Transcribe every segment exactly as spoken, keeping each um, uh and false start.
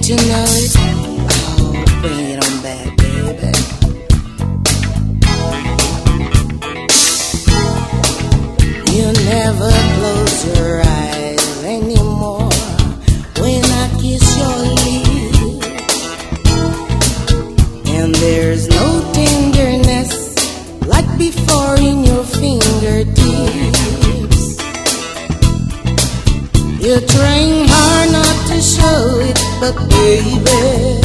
Don't you know it? Oh, bring it on back, baby. You never close your eyes anymore when I kiss your lips, and there's no tenderness like before in your fingertips. You trying hard not to show it, but baby,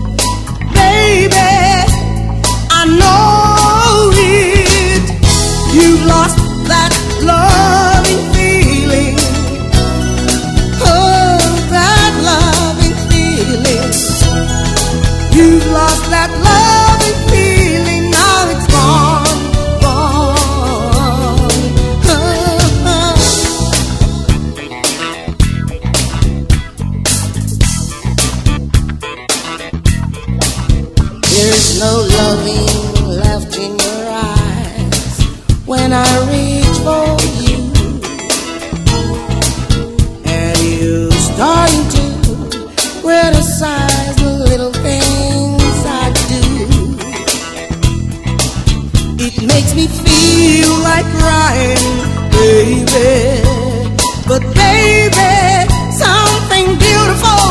baby, I know it. You lost that loving feeling. Oh, that loving feeling. You lost that loving feeling. Now it's gone, gone. Oh, oh. There's no loving left in your eyes when I reach for you, and you starting to criticize the little things I do. It makes me feel like crying, baby, but baby, something beautiful